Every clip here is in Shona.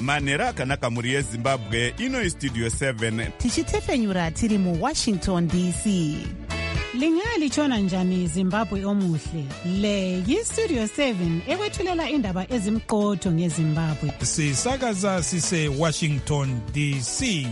manhero akanaka mhuri yezimbabwe. Ino istudio 7 tichitefenyura tiri muWashington DC. Lingalitshona njani Zimbabwe omuhle? Le yistudio 7 ekwethulela indaba ezimqotho ngeZimbabwe. Sisakaza sise Washington DC.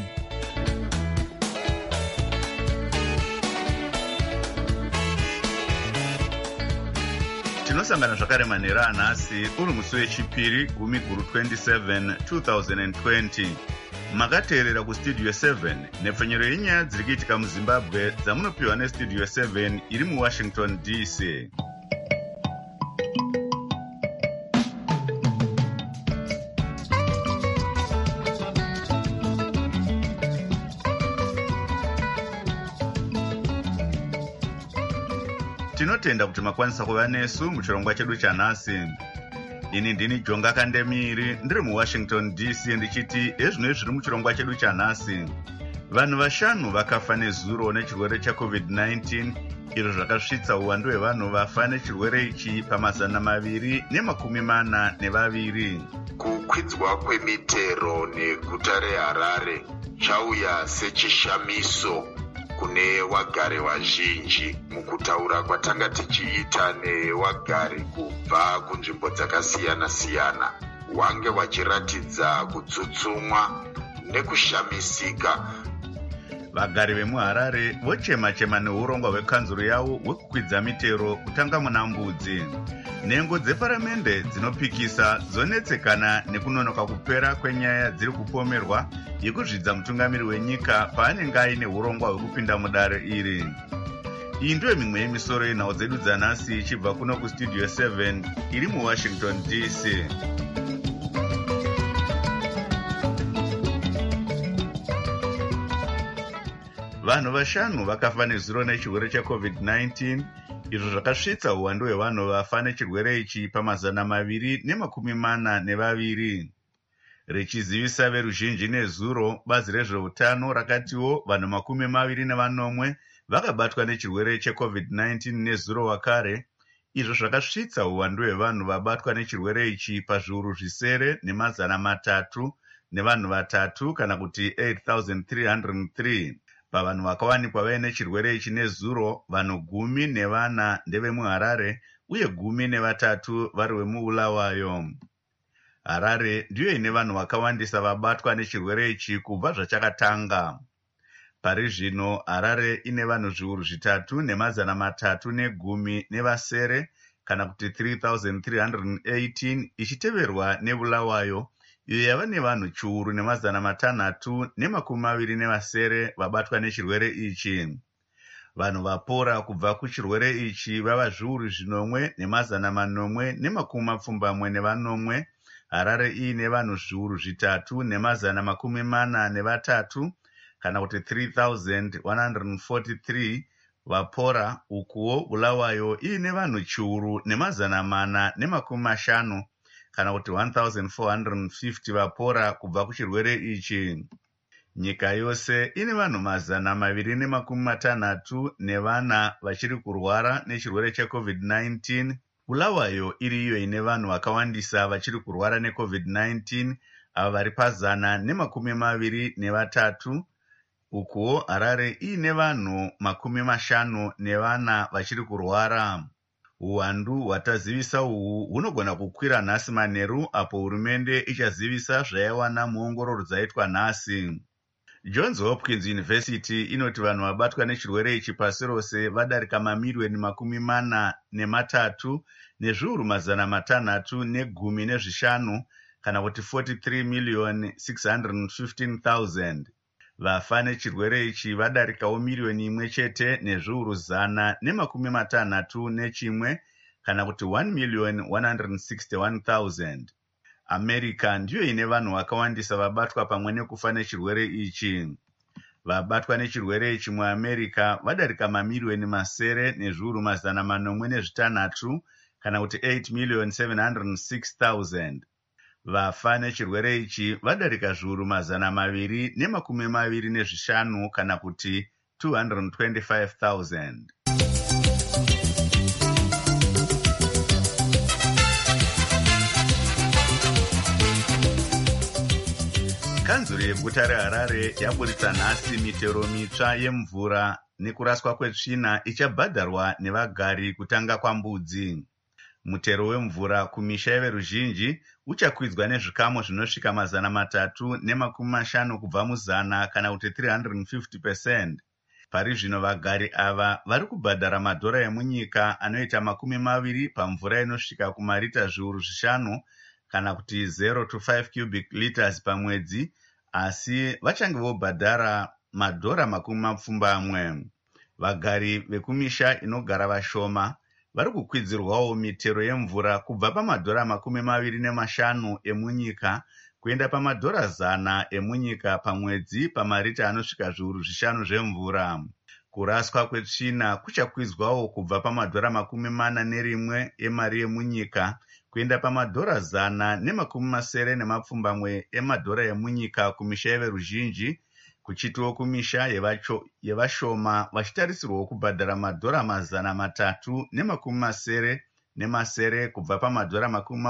Tinosangana zvakare manhero anhasi uri musi wechipiri 10/27 2020. Makateerera kustudio 7 nepfenyero yenyaya dziri kuitika muZimbabwe dzamunopiwa nestudio 7 iri muWashington DC. Tinotenda kuti makwanisa kuva nesu muchirongwa chedu chanhasi. Ini ndini Jonga Kandemiri ndiri muWashington DC ndichiti ezvino zviri muchirongwa chedu chanhasi. Vanhu vashanu vakafa nezuro nechirwere cheCovid-19, izvo zvakasvitsa uwandu hwevanhu vafa nechirwere ichi pa242. Kukwidzwa kwemitero neguta reHarare chauya sechishamiso kune wagare vazhinji mukutaura kwatanga tichiita newagare kubva kunzvimbo dzakasiyana-siyana. Wange wachiratidza kutsutsumwa nekushamisika. Vagari vemuHarare vochema-chema neurongwa hwekanzuro yavo hwekukwidza mitero kutanga muna Mbudzi. Nhengo dzeparamende dzinopikisa dzonetsekana nekunonoka kupera kwenyaya dziri kupomerwa yekuzvidza mutungamiri wenyika paanenge aine urongwa hwekupinda mudare iri. Iyi ndiyo mimwe yemisoro yenhau dzedu dzanhasi ichibva kuno kustudio 7 iri muWashington DC. Vanhu vashanu vakafa nezuro nechirwere cheCovid-19, izvo zvakasvitsa uwandu hwevanhu vafa nechirwere ichi pa242. Richizivisa veruzhinji nezuro, bazi rezveutano rakatiwo vanhu 21 vakabatwa nechirwere cheCovid-19 nezuro wakare, izvo zvakasvitsa uwandu hwevanhu vabatwa nechirwere ichi pazviuru 300 nevanhu vatatu kana kuti 8,303. Pavanhu vakawanikwa vaine chirwere ichi nezuro, vanhu 14 ndevemuHarare uye 13 vari vemuBulawayo. Harare ndiyo ine vanhu vakawandisa vabatwa nechirwere ichi kubva zvachakatanga. Pari zvino Harare ine vanhu zviuru 3,310 nevasere kana kuti 3,318, ichiteverwa neBulawayo iyo yava nevanhu chiuru 620 nevasere vabatwa nechirwere ichi. Vanhu vapora kubva kuchirwere ichi vava zviuru 1,870 Harare iine vanhu zviuru 3,143 kana kuti 3,143 vapora, ukuwo Bulawayo iine vanhu chiuru 450 kana kuti 1,450 vapora kubva kuchirwere ichi. Nyika yose ine vanhu 264 vachiri kurwara nechirwere cheCovid-19. Bulawayo iri iyo ine vanhu vakawandisa vachiri kurwara neCovid-19, ava vari pa123. Ukuwo Harare iine vanhu 54 vachiri kurwara. Uwandu hwatazivisa uhu hunogona kukwira nhasi manheru apo hurumende ichazivisa zvaiwana muongororo dzaitwa nhasi. Johns Hopkins University inoti vanhu vabatwa nechirwere ichi pasi rose vadarika mamiliyoni 43 nezviuru 615 kana kuti 43,615,000. Vafa nechirwere ichi vadarikawo miliyoni 1 nezviuru 161 kana kuti 1,161,000. America ndiyo ine vanhu vakawandisa vabatwa pamwe nekufa nechirwere ichi. Vabatwa nechirwere ichi muAmerica vadarika mamiliyoni 9 nezviuru 806 kana kuti 8,706,000. Vafa nechirwere ichi vadarika zviuru 225 kana kuti 225,000. Kanzuru yeguta reHarare yaburitsa nhasi mitero mitsva yemvura nekuraswa kwetsvina ichabhadharwa nevagari kutanga kwambudzi. Mutero wemvura kumisha yeveruzhinji uchakwidzwa nezvikamu zvinosvika 350 kubva muzana kana kuti 350%. Pari zvino vagari ava vari kubhadhara madhora emunyika anoita 20 pamvura inosvika kumarita zviuru 5 kana kuti 0 to 5 cubic liters pamwedzi, asi vachange vobhadhara madhora 40. Vagari vekumisha inogara vashoma vari kukwidzirwawo mitero yemvura kubva pamadhora 25 emunyika kuenda pamadhora 100 emunyika pamwedzi pamarita anosvika zviuru 5 zvemvura. Kuraswa kwetsvina kuchakwidzwawo kubva pamadhora 41 emari yemunyika kuenda pamadhora 170 emadhora emunyika kumisha yeveruzhinji, kuchitiwo kumisha yevashoma vachitarisirwawo kubhadhara madhora 370 kubva pamadhora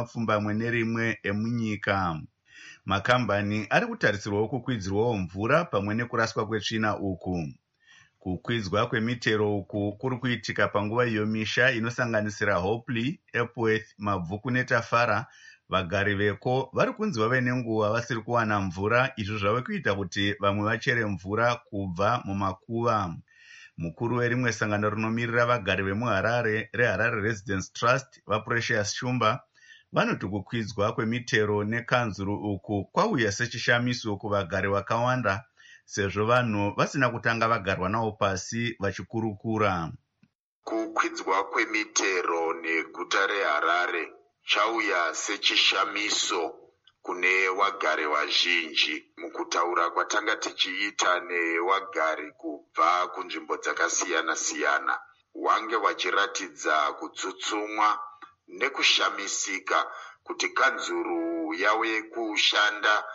21 emunyika. Makambani ari kutarisirwawo kukwidzirwawo mvura pamwe nekuraswa kwetsvina uku. Kukwidzwa kwemitero uku kuri kuitika panguva iyo misha inosanganisira Hopley, Epworth, Mabvuku neTafara vagari veko vari kunzi vave nenguva vasiri kuwana mvura, izvo zvave kuita kuti vamwe vachere mvura kubva mumakuva. Mukuru werimwe sangano rinomirira vagari vemuHarare reHarare Residence Trust vaPrecious Shumba vanoti kukwidzwa kwemitero nekanzuru uku kwauya sechishamiso kuvagari vakawanda, sezvo vanhu vasina kutanga vagarwa navo pasi vachikurukura. Kukwidzwa kwemitero neguta reHarare chauya sechishamiso kune vagari vazhinji mukutaura kwatanga tichiita nevagari kubva kunzvimbo dzakasiyana-siyana. Wange vachiratidza kutsutsumwa nekushamisika kuti kanzuru yauye kushanda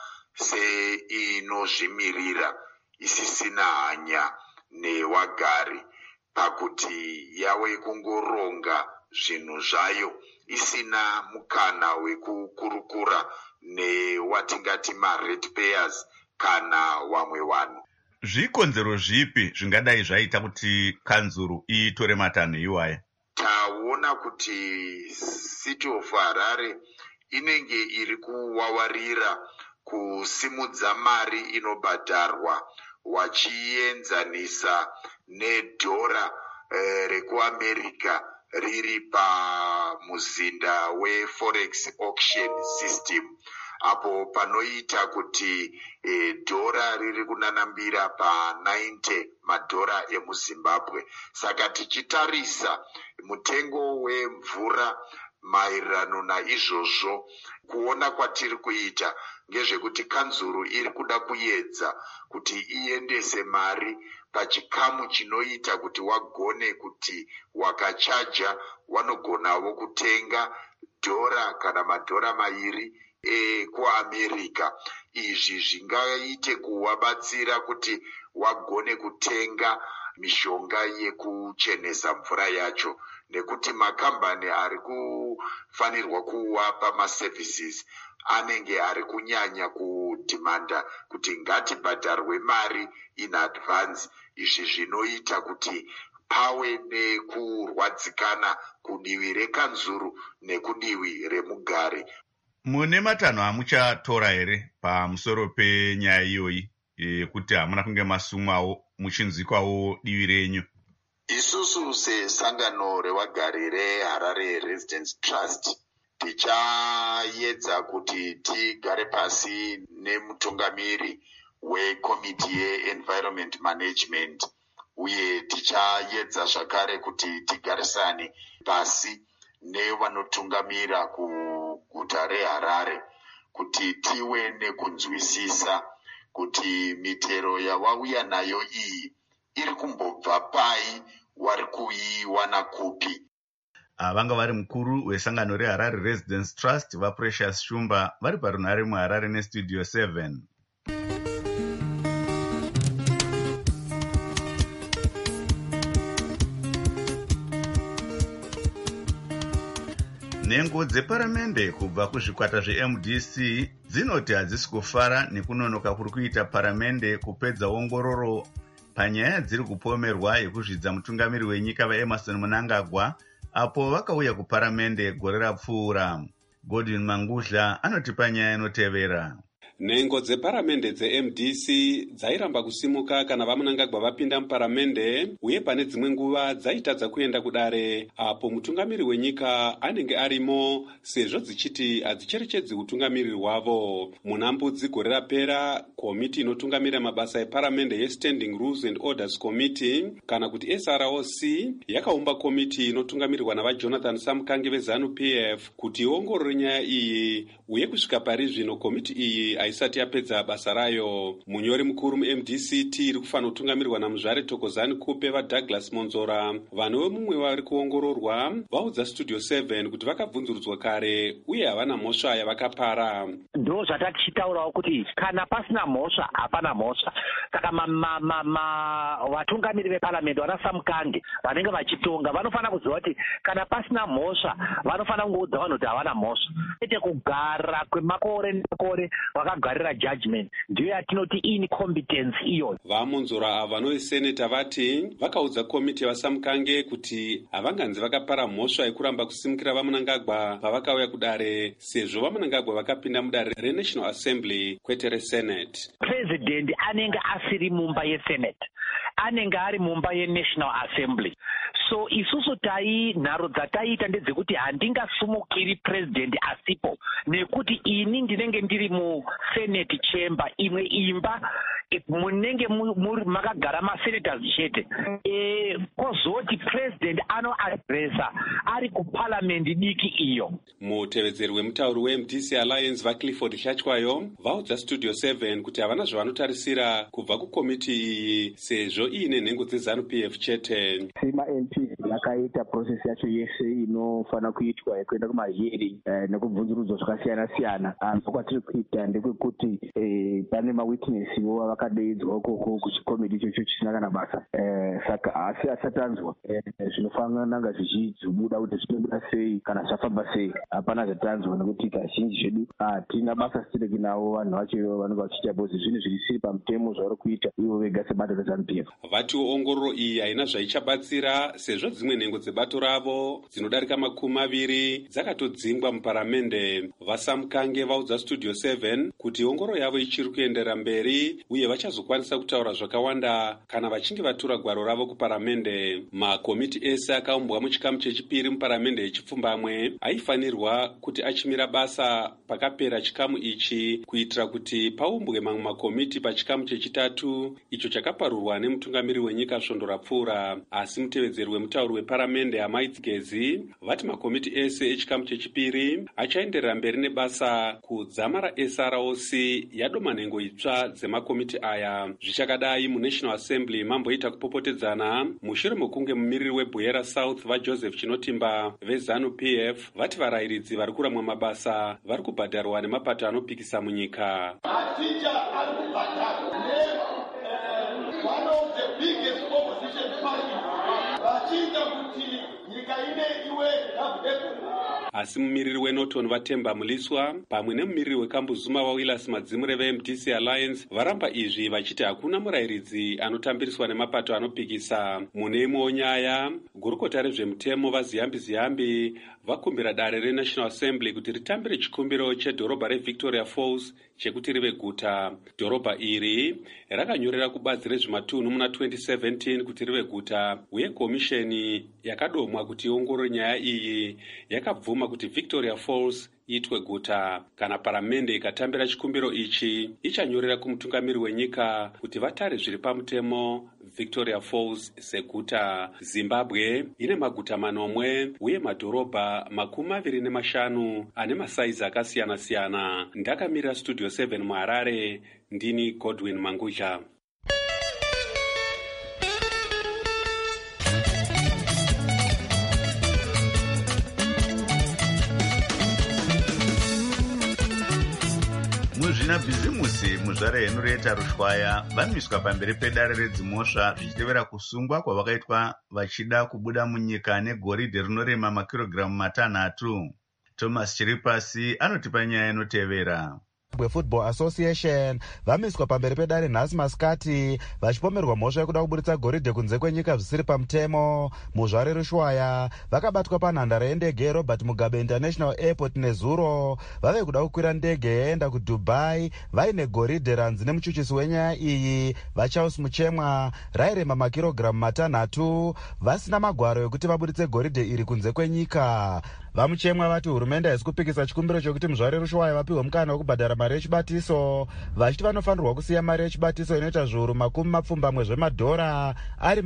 seinozvimirira isisina hanya nevagari pakuti yauye kungoronga zvinhu zvayo isina mukana wekukurukura newatingati maratepayers kana vamwe vanhu. Zvikonzero zvipi zvingadai zvaita kuti kanzuru itore matanho iwaya? Taona kuti City of Harare inenge iri kuwawarira kusimudza mari inobhadharwa wachienzanisa nedhora rekuAmerica riri pamuzinda weForex auction system, apo panoita kuti dhora riri kunanambira pa$90 madhora emuZimbabwe. Saka tichitarisa mutengo wemvura maererano naizvozvo, kuona kwatiri kuita ngezvekuti kanzuru iri kuda kuedza kuti iendese mari pachikamu chinoita kuti wagone kuti wakachaja wanogonawo kutenga dhora kana madhora 2 ekuAmerica. Izvi zvingaite kuwabatsira kuti wagone kutenga mishonga yekuchenesa mvura yacho, nekuti makambani ari kufanirwa kuwapa maservices anenge ari kunyanya kudhimanda kuti ngatibhadharwe mari in advance. Izvi zvinoita kuti pawe nekurwadzikana kudivi rekanzuru nekudivi remugari. Mune matanho amuchatora here pamusoro penyaya iyoyi yekuti hamuna kunge masumwawo muchinzwikwawo divi renyu? Isusu sesangano revagari reHarare Residence Trust tichaedza kuti tigare pasi nemutungamiri wekomiti yeEnvironment Management, uye tichaedza zvakare kuti tigarisane pasi nevanotungamira kuguta reHarare kuti tive nekunzwisisa kuti mitero yavauya nayo iyi iri kumbobva pai, wari kuiwana kupi. Vanga vari mukuru wesangano reHarare Residence Trust vaPrecious Shumba vari parunhare muHarare neStudio 7. Nhengo dzeparamende kubva kuzvikwata zveMDC dzinoti hadzisi kufara nekunonoka kuri kuita paramende kupedza ongororo panyaya dziri kupomerwa yekuzvidza mutungamiri wenyika vaEmmerson Mnangagwa apo vakauya kuparamende gore rapfuura. Godwin Mangudla anoti panyaya inotevera. Nhengo dzeparamende dzeMDC dzairamba kusimuka kana vaMnangagwa vapinda muparamende, uye pane dzimwe nguva dzaitadza kuenda kudare apo mutungamiri wenyika anenge arimo, sezvo dzichiti hadzicherechedzi utungamiri hwavo. Muna Mbudzi gore rapera, komiti inotungamira mabasa eparamende yeStanding Rules and Orders Committee kana kuti SROC yakaumba komiti inotungamirirwa navaJonathan Samkange veZANU-PF kuti iongorore nyaya iyi, uye kusvika pari zvino komiti iyi haisati yapedza basa rayo. Munyori mukuru muMDCT iri kufanira kutungamirwa naMuzvare Thokozani Kupe vaDouglas Monzora, vanhu vemumwe vari kuongororwa vaudza Studio 7 kuti vakabvunzurudzwa kare uye havana mhosva yavakapara. Ndo zvatachichitaurawo kuti kana pasina mhosva hapana mhosva. Saka vatungamiri veparamende vana Samkange vanenge vachitonga vanofanira kuziva kuti kana pasina mhosva vanofanira kungoudza vanhu kuti havana mhosva. Ete kugara kwemakore nemakore vakagarira judgment ndiyo yatinoti incompetence iyo. VaMonzora ava vanoiseneta vati vakaudza komiti vaSamkange kuti havanganzi vakapara mhosva yekuramba kusimukira vaMnangagwa pavakauya kudare, sezvo vaMnangagwa vakapinda mudare reNational Assembly kwete reSenate. President anenge asiri mumba yeSenate, anenge ari mumba yeNational Assembly. So isusu nharo dzataita ndedzekuti handingasumukiri president asipo, nekuti ini ndinenge ndiri muSenate chamber, imwe imba munenge makagara masenators chete. Kozoti president anoadresa ari kuparliament diki iyo. Mutevedzeri wemutauri weMDC Alliance vaClifford Hlachwayo vaudza Studio 7 kuti havana zvavanotarisira kubva kukomiti iyi, sezvo iine nhengo dzeZANU-PF chete. MP yakaita process yacho yese inofanira kuitwa yekuenda kumahearing nekubvunzurudzwa zvakasiyana siyana. Kwatiri kuita ndekwekuti pane mawitnessiwo vakadaidzwa ukoko kuchikomiti ichocho chisina kana basa. Saka asi asati anzwa zvinofanira nanga zvichizobuda kuti zvinobuda sei kana zvafamba sei. Hapana zvatanzwa nekuti kazhinji zvedu hatina basa sitireki navo vanhu vacho vanenge vachiita bozi zvinhu zvirisiri pamutemo zvavari kuita ivo vega sebato reZANU-PF. Vatiwo ongororo iyi haina zvaichabatsira, sezvo dzimwe nhengo dzebato ravo dzinodarika 20 dzakatodzingwa muparamende. VaSamkange vaudza Studio 7 kuti ongororo yavo ichiri kuendera mberi uye vachazokwanisa kutaura zvakawanda kana vachinge vatura gwaro ravo kuparamende. Makomiti ese akaumbwa muchikamu chechipiri muparamende yechipfumbamwe aifanirwa kuti achimira basa pakapera chikamu ichi kuitira kuti paumbwe mamwe makomiti pachikamu chechitatu icho chakaparurwa nemutungamiri wenyika svondo rapfuura. Asi mutevedzeri wemutauri weparamende Amaitsigezi vati makomiti ese echikamu chechipiri achaenderera mberi nebasa kudzama raSROC yadoma nhengo itsva dzemakomiti aya. Zvichakadai muNational Assembly mamboita kupopotedzana mushure mekunge mumiriri weBuyera South vaJoseph Chinotimba veZANU-PF vati varayiridzi vari kuramwa mabasa vari kubhadharwa nemapato anopikisa munyika. Asi mumiriri weNorton vaTemba Muliswa pamwe nemumiriri weKambuzuma vaWillis Madzimure veMDC Alliance varamba izvi vachiti hakuna murayiridzi anotambiriswa nemapato anopikisa. Mune imwewo nyaya, gurukota rezvemutemo vaZiyambi vakumbira dare reNational Assembly kuti ritambire chikumbiro chedhorobha reVictoria Falls chekuti rive guta. Dhorobha iri rakanyorera kubazi rezvematunhu muna 2017 kuti rive guta, uye komisheni yakadomwa kuti iongorore nyaya iyi yakabvuma kuti Victoria Falls iitwe guta. Kana paramende ikatambira chikumbiro ichi ichanyorera kumutungamiri wenyika kuti vatare zviri pamutemo Victoria Falls seguta. Zimbabwe ine maguta 9 uye madhorobha 25 ane masaizi akasiyana siyana. Ndakamira Studio 7 muHarare, ndini Godwin Mangudla. Muzvinabhizimusi muzvare henureta Rushwaya vamiswa pamberi pedare redzimhosva zvichitevera kusungwa kwavakaitwa vachida kubuda munyika negoridhe rinorema makirogiramu 6. Thomas Chiripasi anotipa nyaya inotevera. Football Association vamiswa pamberi pedare nhasi masikati vachipomerwa mhosva yekuda kuburitsa goridhe kunze kwenyika zvisiri pamutemo. Muzvare Rushwaya vakabatwa panhandare yendege yeRobert Mugabe International Airport nezuro vave kuda kukwira ndege yaenda kuDubai vaine goridhe ranzi nemuchuchisi wenyaya iyi vaCharles Muchemwa rairema makirogiramu 6 vasina magwaro ekuti vaburitse goridhe iri kunze kwenyika. Vamuchemwa vati hurumende haisi kupikisa chikumbiro chokuti muzvare Rushwaya vapiwe mukana wekubhadhara mari yechibatiso, vachiti vanofanirwa kusiya mari yechibatiso inoita zviuru 20 zvemadhora ari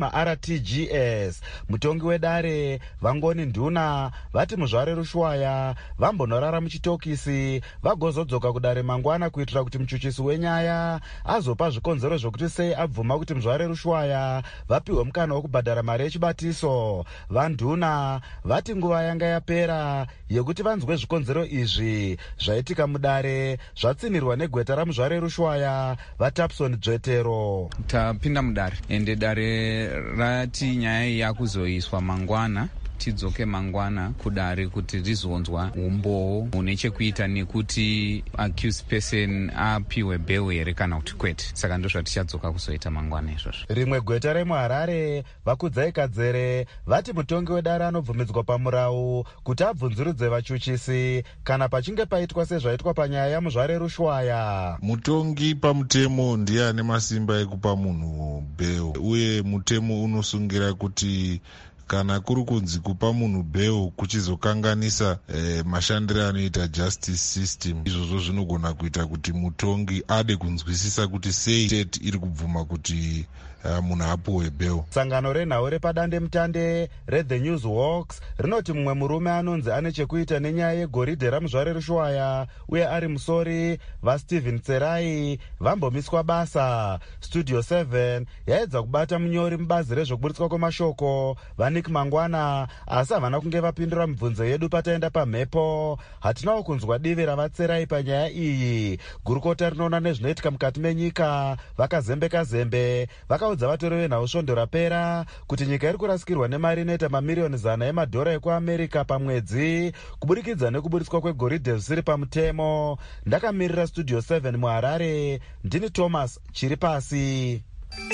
maRTGS. Mutongi wedare Vangoni Nduna vati muzvare Rushwaya vambonorara muchitokisi vagozodzoka kudare mangwana kuitira kuti muchuchisi wenyaya azopa zvikonzero zvokuti sei abvuma kuti muzvare Rushwaya vapiwe mukana wekubhadhara mari yechibatiso. VaNduna vati nguva yanga yapera yekuti vanzwe zvikonzero izvi zvaitika mudare zvatsinirwa negweta ramuzvare Rushwaya vaTapson Dzvetero. Tapinda mudare ende dare rati nyaya yakuzoiswa mangwana tidzoke mangwana kudare kuti rizonzwa umboo une chekuita nekuti accused person apiwe bail here kana kuti kwete. Saka ndo zvatichadzoka kuzoita mangwana izvozvo. Rimwe gweta remuHarare Vakudzai Kadzere vati mutongi wedare anobvumidzwa pamurau kuti abvunzurudze vachuchisi kana pachinge paitwa sezvaitwa panyaya yamuzvare Rushwaya. Mutongi pamutemo ndiye ane masimba ekupa munhu bail, uye mutemo unosungira kuti kana kuri kunzi kupa munhu bail kuchizokanganisa mashandiro anoita justice system, izvozvo zvinogona kuita kuti mutongi ade kunzwisisa kuti sei state iri kubvuma kuti munhu apuwe bail. Sangano renhau repadande mutande reThe Newswalks rinoti mumwe murume anonzi ane chekuita nenyaya yegoridhe ramuzvare Rushwaya uye ari musori vaStephen Tserai vambomiswa basa. Studio 7 yaedza kubata munyori mubazi rezvokuburitswa kwemashoko vaNick Mangwana asi havana kunge vapindura mibvunzo yedu pataenda pamhepo. Hatinawo kunzwa divi ravaTserai panyaya iyi. Gurukota rinoona nezvinoitika mukati menyika vakazembeka zembe vakaudza vatori venhau svondo rapera kuti nyika iri kurasikirwa nemari inoita mamiriyoni 100 emadhora ekuAmerica pamwedzi kuburikidza nekuburitswa kwegoridhe zvisiri pamutemo. Ndakamirira Studio 7 muHarare, ndini Thomas Chiripasi.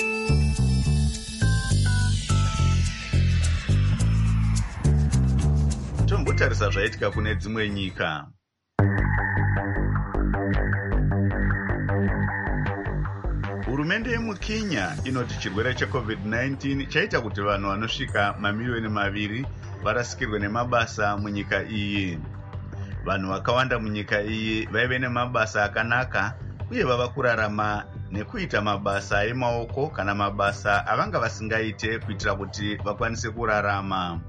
Tombotarisa zvaitika kune dzimwe nyika. Hurumende yemuKenya inoti chirwere cheCovid-19 chaita kuti vanhu vanosvika mamiliyoni 2 varasikirwe nemabasa munyika iyi. Vanhu vakawanda munyika iyi vaive nemabasa akanaka uye vava kurarama nekuita mabasa emaoko kana mabasa avanga vasingaite kuitira kuti vakwanise kurarama.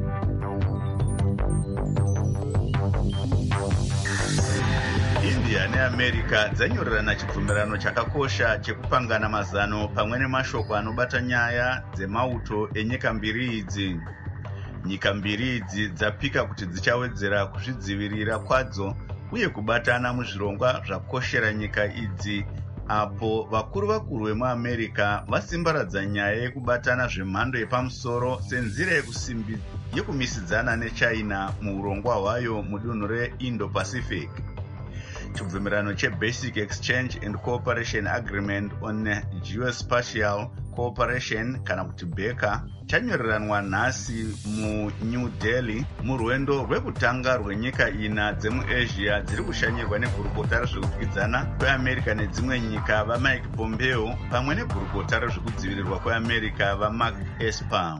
India neAmerica dzanyorerana chibvumirano chakakosha chekupangana mazano pamwe nemashoko anobata nyaya dzemauto enyika mbiri idzi. Nyika mbiri idzi dzapika kuti dzichawedzera kuzvidzivirira kwadzo uye kubatana muzvirongwa zvakoshera nyika idzi, apo vakuru vemuAmerica vasimbaradza nyaya yekubatana zvemhando yepamusoro senzira yekumisidzana neChina muurongwa hwayo mudunhu reIndo-Pacific. Chibvumirano cheBasic Exchange and Cooperation Agreement on Geospatial Cooperation kana kuti BECA chanyoreranwa nhasi muNew Delhi murwendo rwekutanga rwenyika 4 dzemuAsia dziri kushanyirwa negurukota rezvekudyidzana kweAmerica nedzimwe nyika vaMike Pompeo pamwe negurukota rezvekudzivirirwa kweAmerica vaMark Esper.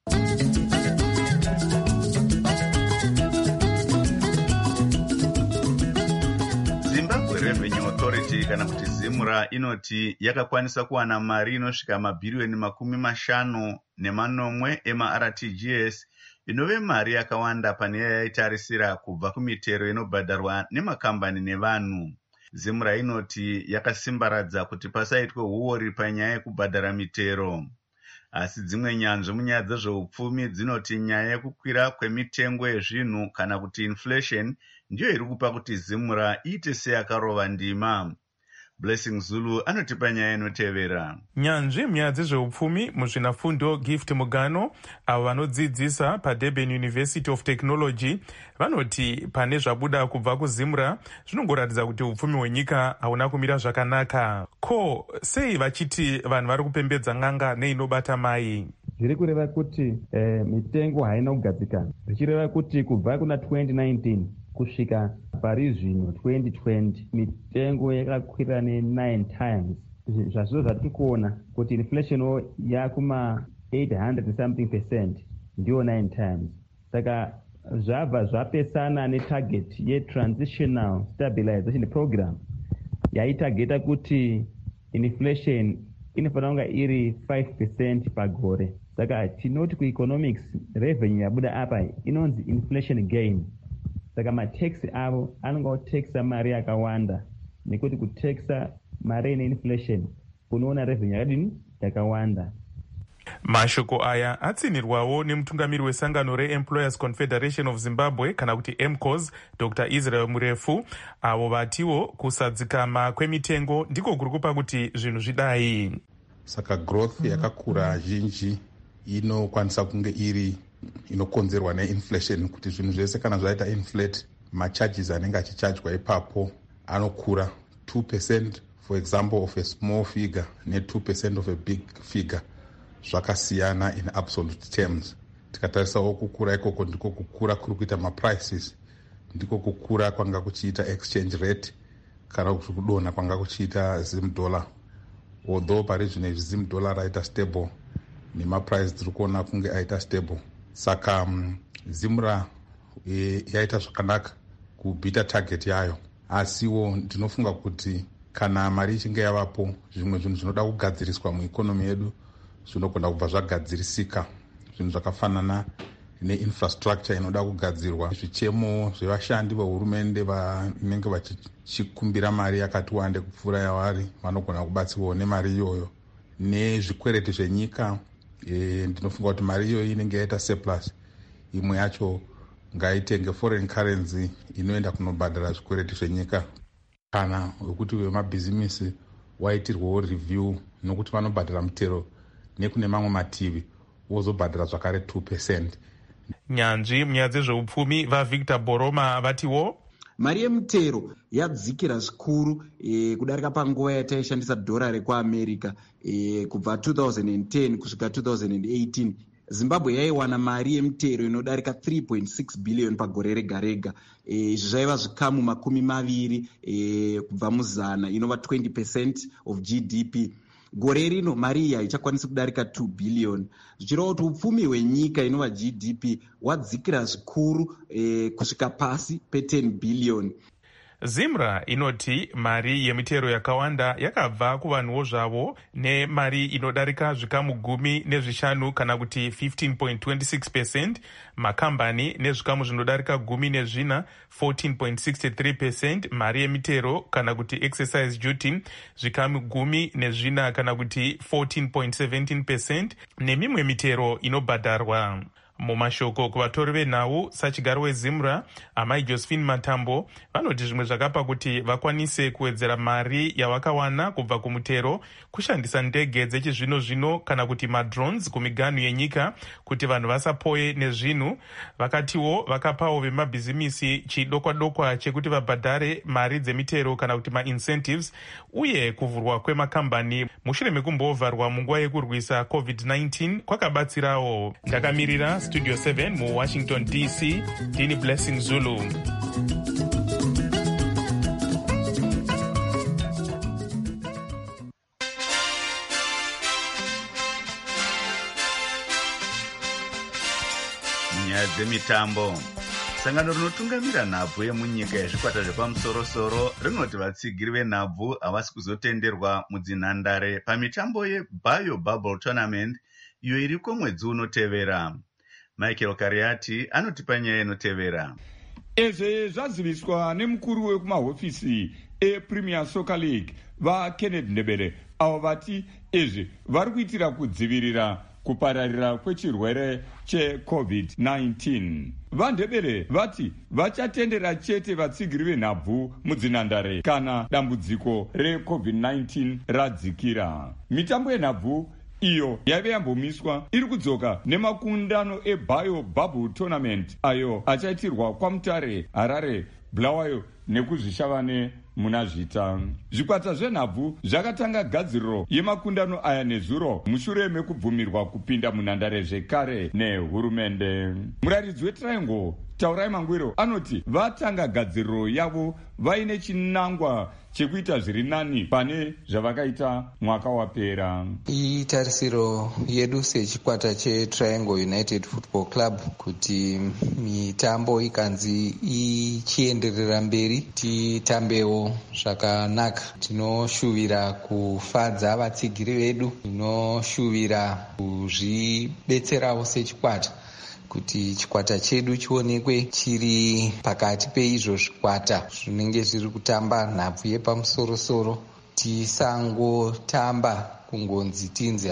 Zimbabwe Revenue Authority kana kuti ZIMRA inoti yakakwanisa kuwana mari inosvika mabhiriyoni 50 emaRTGS, inove mari yakawanda pane yaitarisira kubva kumitero inobhadharwa nemakambani nevanhu. ZIMRA inoti yakasimbaradza kuti pasaitwe huori panyaya yekubhadhara mitero. Asi dzimwe nyanzvi munyaya dzezveupfumi dzinoti nyaya yekukwira kwemitengo yezvinhu kana kuti inflation ndiyo iri kupa kuti ZIMRA iite seyakarova ndima. Blessing Zulu anotipa nyaya inotevera. Nyanzvi munyaya dzezveupfumi muzvinafundo Gift Mugano avo vanodzidzisa paDurban University of Technology vanoti pane zvabuda kubva kuZimra zvinongoratidza kuti upfumi hwenyika hauna kumira zvakanaka. Ko sei vachiti vanhu vari kupembedza n'anga neinobata mai? Zviri kureva kuti mitengo haina kugadzikana, zvichireva kuti kubva kuna 2019 kusvika pari zvino 2020 mitengo yakakwira ne9 times. Zvazvo zvatiri kuona kuti inflation yakuma 800 something percent ndiyo 9 times. Saka zvabva zvapesana netarget ye-transitional stabilization program yaitageta kuti inflation inofanira kunga iri 5% pagore. Saka tinoti kueconomics revenue yabuda apa inonzi inflation gain. Saka mataxi avo anonga otaxa mari yakawanda nekuti kutaxa mari ine inflation kunoona revenue yakadini yakawanda. Mashoko aya atsinirwawo nemutungamiri wesangano reEmployers Confederation of Zimbabwe kana kuti EMCOS Dr. Israel Murefu, avo vatiwo kusadzikama kwemitengo ndiko kuri kupa kuti zvinhu zvidai. Saka growth yakakura zhinji inokwanisa kunge iri inokonzerwa neinflation, kuti zvinhu zvese kana zvaita inflate macharges anenge achichajwa ipapo anokura 2% for example of a small figure ne2% of a big figure zvakasiyana in absolute terms. Tikatarisawo kukura ikoko ndiko kukura kuri kuita maprices, ndiko kukura kwanga kuchiita exchange rate kana kuti kudonha kwanga kuchiita Zim dollar. Although pari zvino Zim dollar raita stable nemaprice tiri kuona kunge aita stable. Saka Zimra yaita zvakanaka kubhita target yayo, asiwo ndinofunga kuti kana mari ichinge yavapo zvimwe zvinhu zvinoda kugadziriswa muikonomi yedu zvinogona kubva zvagadzirisika. Zvinhu zvakafanana neinfrastructure inoda kugadzirwa, zvichemo zvevashandi vehurumende vanenge vachikumbira mari yakati wande kupfuura yavari vanogona kubatsirwawo nemari iyoyo. Nezvikwereti zvenyika ndinofunga kuti mari iyoyo inenge yaita surplus, imwe yacho ngaitenge foreign currency inoenda kunobhadhara zvikwereti zvenyika. Kana wekuti wemabhizimisi waitirwawo review nokuti vanobhadhara mutero nekune mamwe mativi wozobhadhara zvakare 2%. Nyanzvi munyaya dzezveupfumi vaVictor Boroma vatiwo mari yemutero yadzikira zvikuru kudarika panguva yataishandisa dhora rekuamerica kubva 2010 kusvika 2018. Zimbabwe yaiwana mari yemutero inodarika 3.6 billion pagore rega rega. Izvi zvaiva zvikamu 20 kubva muzana, inova 20% of GDP. Gore rino mari iyi haichakwanisi kudarika 2 billion. Zvichireva kuti upfumi hwenyika inova GDP wadzikira zvikuru kusvika pasi pe10 billion. Zimra inoti mari yemitero yakawanda yakabva kuvanhuwo zvavo nemari inodarika zvikamu 15 kana kuti 15.26%, makambani nezvikamu zvinodarika 14 14.63%, mari yemitero kana kuti exercise duty zvikamu 14 kana kuti 14.17%, nemimwe mitero inobhadharwa. Mumashoko kuvatori venhau sachigaro weZimra amai Josephine Matambo vanoti zvimwe zvakapa kuti vakwanise kuwedzera mari yavakawana kubva kumutero kushandisa ndege dzechizvino zvino kana kuti madrones kumiganhu yenyika kuti vanhu vasapoye nezvinhu. Vakatiwo vakapawo vemabhizimisi chidokwa-dokwa chekuti vabhadhare mari dzemitero kana kuti maincentives, uye kuvhurwa kwemakambani mushure mekumbovharwa munguva yekurwisa COVID-19 kwakabatsirawo. Ndakamirira Studio 7 mu Washington DC, ndini Blessing Zulu. Nyaya dzemitambo. Sangano rinotungamira nhabvu yemunyika yezvikwata zvepamusoro-soro rinoti vatsigiri venhabvu havasi kuzotenderwa mudzinhandare pamitambo yeBio Bubble Tournament iyo iriko mwedzi unotevera. Michael Kariati anotipa nyaya inotevera. Izvi zvaziviswa nemukuru wekumahofisi ePremier Soccer League vaKenneth Ndebele, avo vati izvi vari kuitira kudzivirira kupararira kwechirwere cheCOVID-19. Vandebere vati vachatendera chete vatsigiri venhabvu mudzinhandare kana dambudziko reCOVID-19 radzikira. Mitambo yenhabvu iyo yaive yambomiswa iri kudzoka nemakundano eBio Bubble Tournament ayo achaitirwa kwaMutare, Harare, Bulawayo nekuzvishavane muna Zvita. Zvikwata zvenhabvu zvakatanga gadziriro yemakundano aya nezuro mushure mekubvumirwa kupinda munhandare zvekare nehurumende. Muraridzi weTriangle Taurai Mangwiro anoti vatanga gadziriro yavo vaine chinangwa chekuita zviri nani pane zvavakaita mwaka wapera. Itarisiro yedu sechikwata cheTriangle United Football Club kuti mitambo ikanzi ichienderera mberi titambewo zvakanaka. Tinoshuvira kufadza vatsigiri vedu, tinoshuvira kuzvidetserawo sechikwata kuti chikwata chedu chionekwe chiri pakati peizvo zvikwata zvinenge zviri kutamba nhabvu yepamusoro-soro. Tisangotamba kungonzi tinzi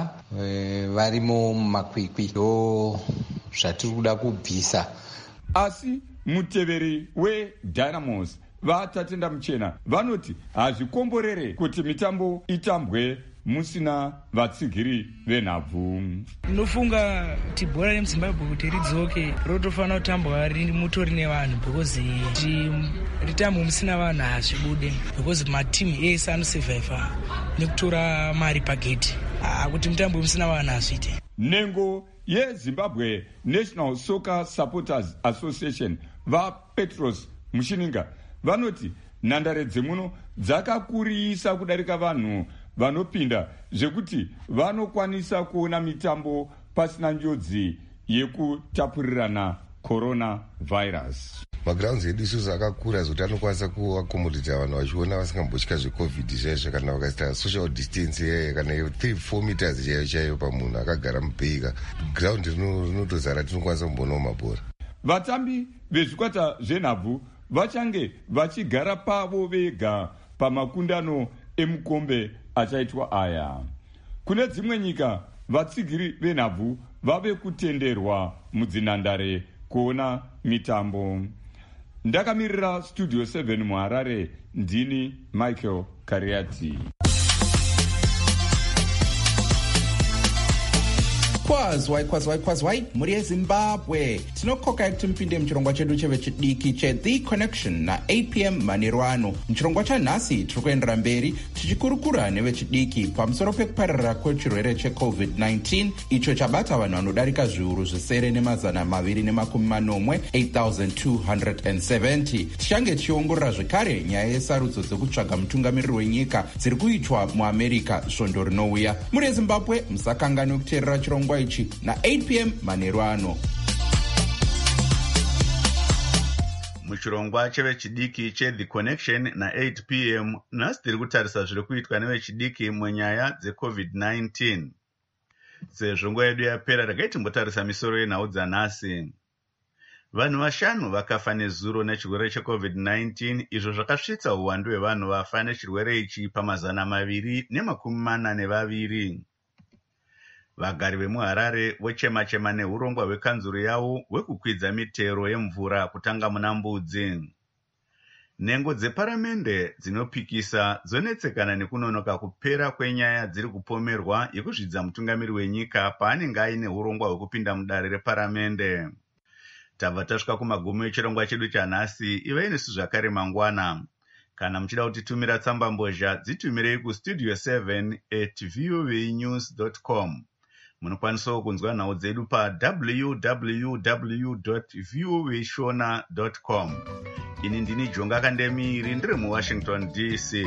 varimo mumakwikwi ndo zvatiri kuda kubvisa. Asi muteveri weDynamos vatatenda muchena vanoti hazvikomborere kuti mitambo itambwe musina vatsigiri venhabvu. Ndinofunga kuti bhora remuZimbabwe kuti ridzoke rotofanira kutambwa mutori nevanhu because ritambwe musina vanhu hazvibude because matimu ese anosevhaivha nekutora mari pagedhi. Kuti mutambwe musina vanhu hazviite. Nhengo yeZimbabwe National Soccer Supporters Association vaPetros Mushininga vanoti nhandare dzemuno dzakakurisa kudarika vanhu vanopinda zvekuti vanokwanisa kuona mitambo pasina njodzi yekutapurirana coronavirus. Magrounds edu isusu akakura zvokuti anokwanisa kuakomodita vanhu vachiona vasingambotya zveCOVID chaizvo kana vakaita social distance kana 3-4 meters chaiyo pamunhu akagara mubheika. Ground rinotozara tinokwanisa kumbonawo mabhora. Vatambi vezvikwata zvenhabvu vachange vachigara pavo vega pamakundano emukombe achaitwa aya. Kune dzimwe nyika vatsigiri venhabvu vave kutenderwa mudzinhandare kuona mitambo. Ndakamirira Studio 7 muHarare, ndini Michael Kariati. Kwazwai muri yeZimbabwe tinokokai kuti mupinde muchirongwa chedu chevechidiki cheThe Connection na8 p.m. manheru ano. Muchirongwa chanhasi tiri kuendera mberi tichikurukura nevechidiki pamusoro pekupararira kwechirwere cheCOVID-19 icho chabata vanhu vanodarika zviuru zvisere nemazana maviri nemakumi manomwe 8,270. Tichange tichiongorora zvekare nyaya yesarudzo dzekutsvaga mutungamiriri wenyika dziri kuitwa muAmerica svondo rinouya. Muri yeZimbabwe musakanganwe kuteerera chirongwa ichi na 8 p.m. manheru ano. Muchirongwa chevechidiki cheThe Connection na 8 p.m. nhasi tiri kutarisa zviri kuitwa nevechidiki munyaya dzeCOVID-19. Sezvo nguva yedu yapera takai timbotarisa misoro yenhau dzanhasi. Vanhu 5 vakafa nezuro nechirwere cheCOVID-19 izvo zvakasvitsa uwandu hwevanhu vafa nechirwere ichi pamazana 242. Vagari vemuHarare vochema-chema neurongwa hwekanzuru yavo hwekukwidza mitero yemvura kutanga muna Mbudzi. Nhengo dzeparamende dzinopikisa dzonetsekana nekunonoka kupera kwenyaya dziri kupomerwa yekuzvidza mutungamiri wenyika paanenge aine urongwa hwekupinda mudare reparamende. Tabva tasvika kumagumo echirongwa chedu chanhasi. Ivai nesu zvakare mangwana. Kana muchida kutitumira tsamba mbozha dzitumirei kustudio 7@voanews.com. Munokwanisawo kunzwa nhau dzedu www.voashona.com. Ini ndini Jonga Kandemiri ndiri muWashington DC.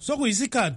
sokuyisikhathi